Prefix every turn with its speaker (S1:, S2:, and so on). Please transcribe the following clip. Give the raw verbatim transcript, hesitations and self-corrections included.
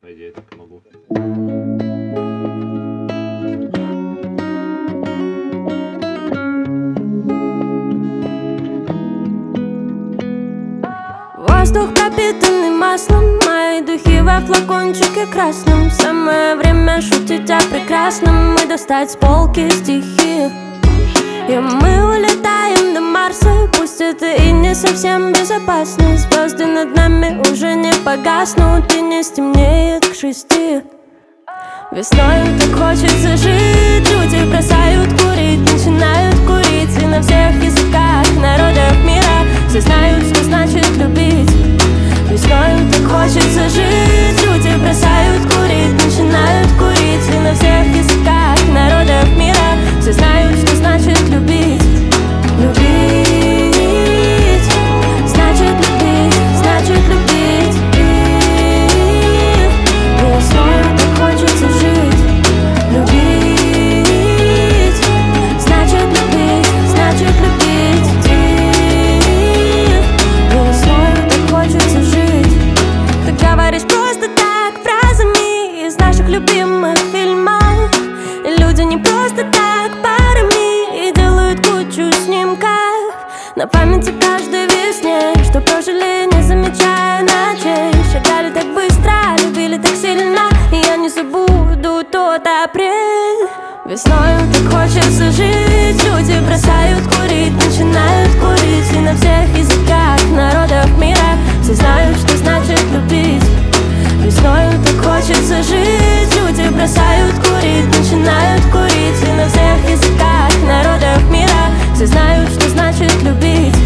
S1: По идее, так и могу.
S2: Воздух пропитанный маслом, мои духи во флакончике красном. Самое время шутить о прекрасном и достать с полки стихи. И мы улетаем до Марса, пусть это и не совсем безопасно. Звезды над нами уже не погаснут и не стемнеет к шести. Весной так хочется жить, люди бросают курить, начинают курить. И на всех языках народов мира все знают, что значит любить. Весной так хочется жить, люди бросают курить, начинают курить. И на всех языках народов мира все знают, что значит любить. Любить, значит любить, значит любить. Весной так хочется жить. Любить, значит любить, значит любить. Весной так хочется жить. Ты говоришь просто так, фразами из наших любимых фильмов. И люди не просто так парами и делают кучу снимков на памяти каждой весне, что прожили, не замечая ночей. Шагали так быстро, любили так сильно, и я не забуду тот апрель. Весной так хочется жить, люди бросают курить, начинают курить. И на всех языках народов мира все знают, что значит любить. Весной так хочется жить, люди бросают курить, начинают курить. И на всех языках народов мира все знают, что значит любить.